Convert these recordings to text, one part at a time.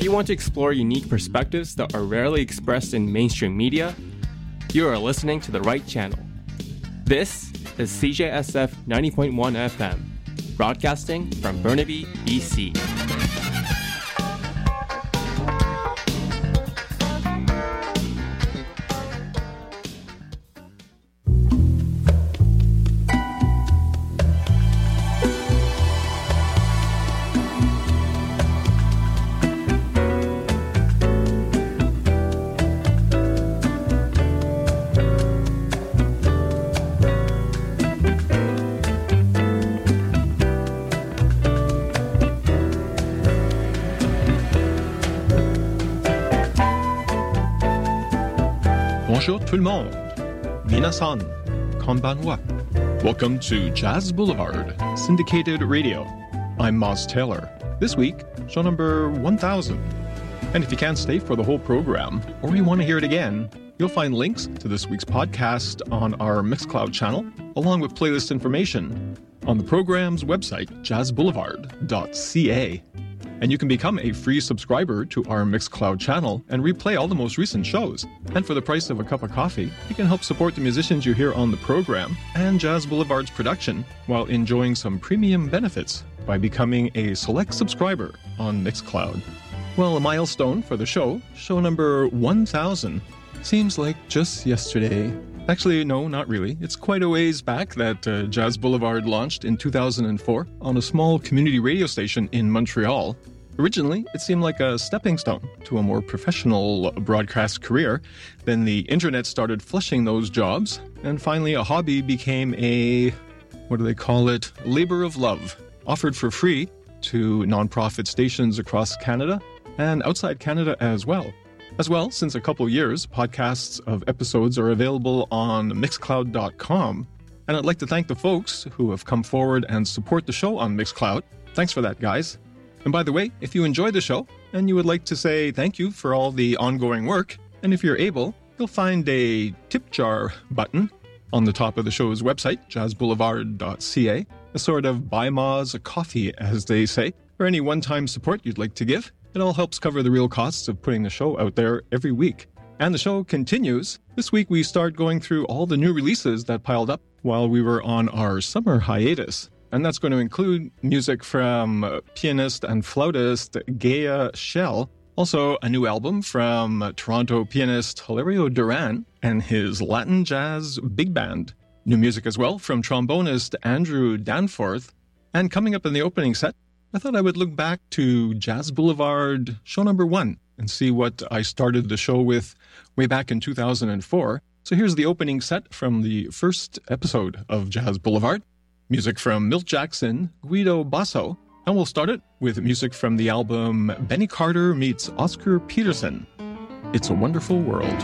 If you want to explore unique perspectives that are rarely expressed in mainstream media, you are listening to the right channel. This is CJSF 90.1 FM, broadcasting from Burnaby, BC. Bonjour tout le monde. Minasan, konbanwa. Welcome to Jazz Boulevard, syndicated radio. I'm Moz Taylor. This week, show number 1000. And if you can't stay for the whole program, or you want to hear it again, you'll find links to this week's podcast on our Mixcloud channel, along with playlist information on the program's website, jazzboulevard.ca. And you can become a free subscriber to our Mixcloud channel and replay all the most recent shows. And for the price of a cup of coffee, you can help support the musicians you hear on the program and Jazz Boulevard's production while enjoying some premium benefits by becoming a select subscriber on Mixcloud. Well, a milestone for the show number 1000. Seems like just yesterday. Actually, no, not really. It's quite a ways back that Jazz Boulevard launched in 2004 on a small community radio station in Montreal. Originally, it seemed like a stepping stone to a more professional broadcast career. Then the internet started flushing those jobs, and finally a hobby became a, labor of love, offered for free to nonprofit stations across Canada and outside Canada as well. As well, since a couple years, podcasts of episodes are available on Mixcloud.com. And I'd like to thank the folks who have come forward and support the show on Mixcloud. Thanks for that, guys. And by the way, if you enjoy the show and you would like to say thank you for all the ongoing work, and if you're able, you'll find a tip jar button on the top of the show's website, jazzboulevard.ca, a sort of buy Moz a coffee, as they say, or any one-time support you'd like to give. It all helps cover the real costs of putting the show out there every week. And the show continues. This week we start going through all the new releases that piled up while we were on our summer hiatus. And that's going to include music from pianist and flautist Gaia Shell. Also, a new album from Toronto pianist Hilario Duran and his Latin Jazz Big Band. New music as well from trombonist Andrew Danforth. And coming up in the opening set, I thought I would look back to Jazz Boulevard show number 1 and see what I started the show with way back in 2004. So here's the opening set from the first episode of Jazz Boulevard. Music from Milt Jackson, Guido Basso, and we'll start it with music from the album Benny Carter Meets Oscar Peterson. It's a Wonderful World.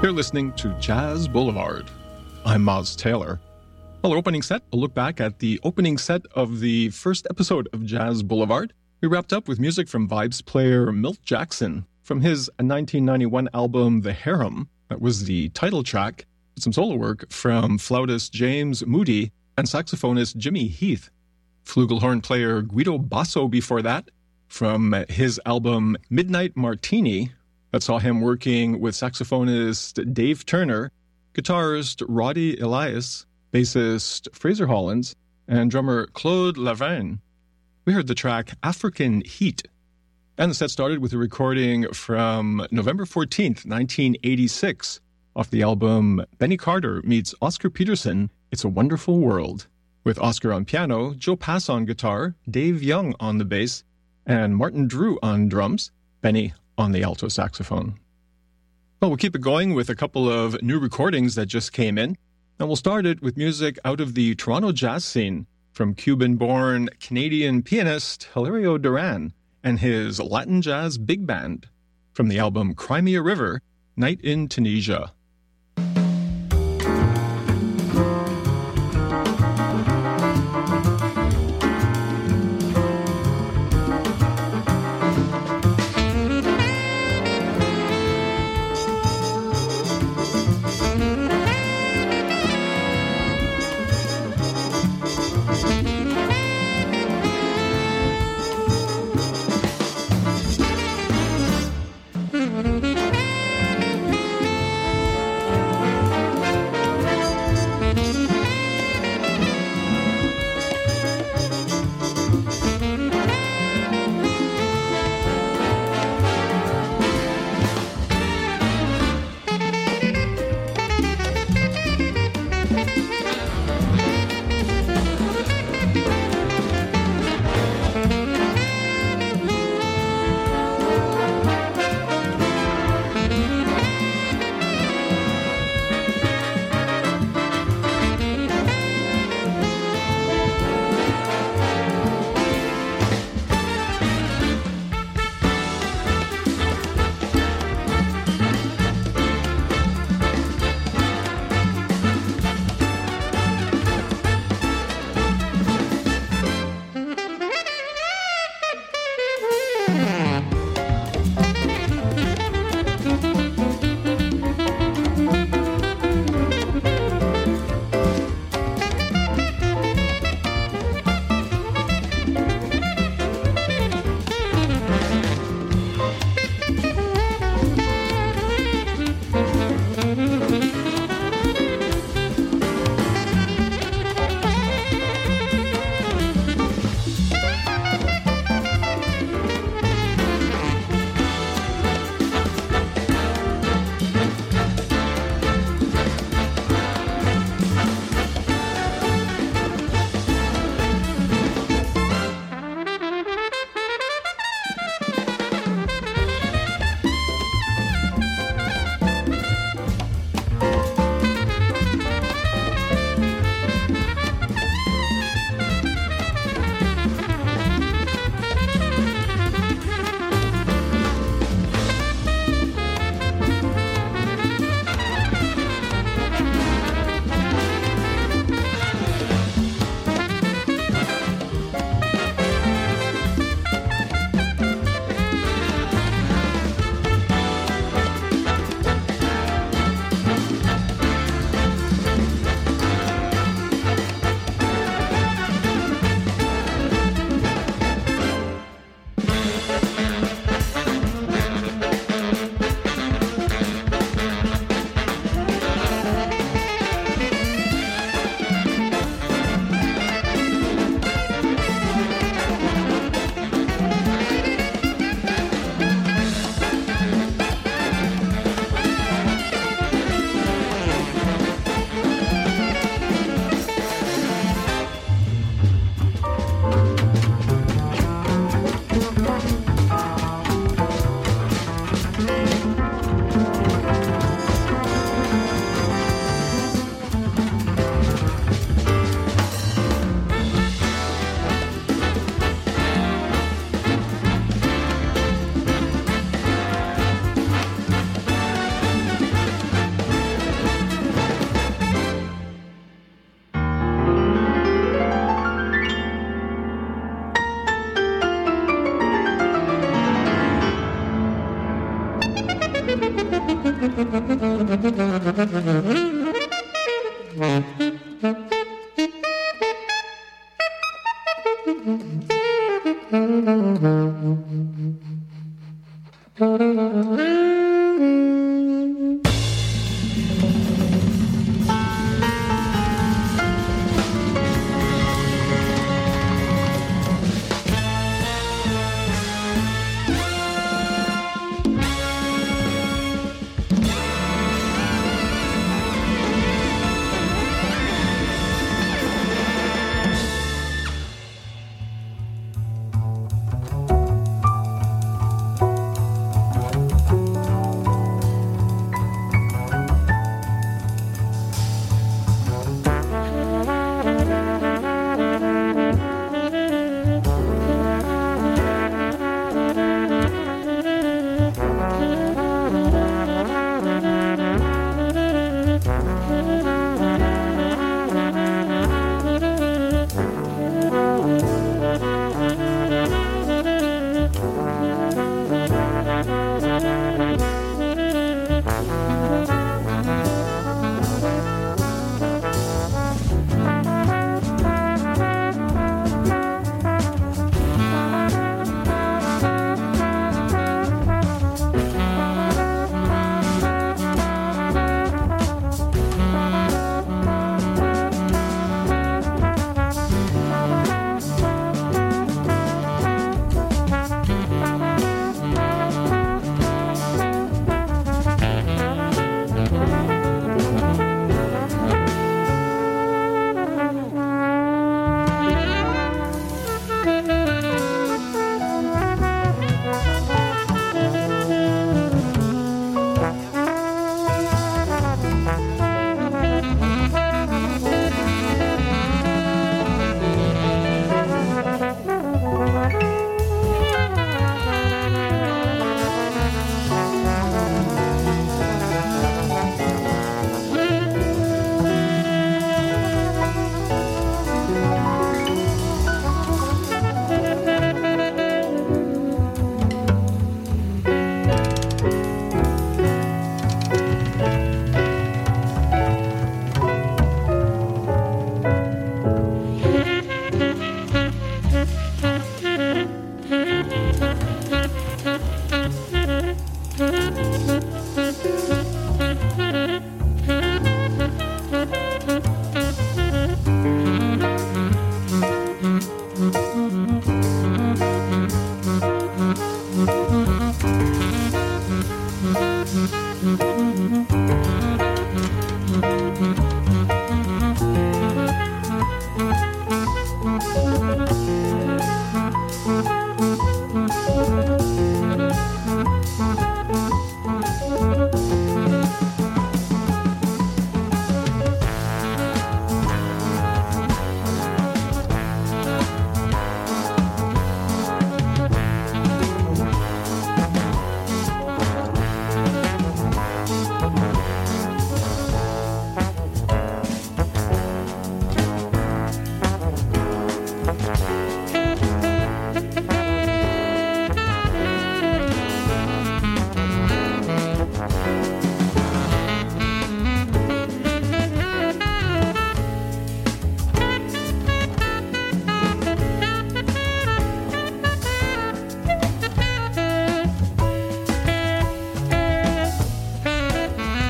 You're listening to Jazz Boulevard. I'm Moz Taylor. Well, our opening set, a look back at the opening set of the first episode of Jazz Boulevard. We wrapped up with music from vibes player Milt Jackson from his 1991 album The Harem. That was the title track. Some solo work from flautist James Moody and saxophonist Jimmy Heath. Flugelhorn player Guido Basso before that from his album Midnight Martini that saw him working with saxophonist Dave Turner, guitarist Roddy Elias, bassist Fraser Hollins, and drummer Claude Laverne. We heard the track African Heat. And the set started with a recording from November 14th, 1986, off the album Benny Carter Meets Oscar Peterson, It's a Wonderful World, with Oscar on piano, Joe Pass on guitar, Dave Young on the bass, and Martin Drew on drums, Benny on the alto saxophone. Well, we'll keep it going with a couple of new recordings that just came in, and we'll start it with music out of the Toronto jazz scene from Cuban-born Canadian pianist Hilario Duran and his Latin Jazz Big Band from the album Crimea River, Night in Tunisia.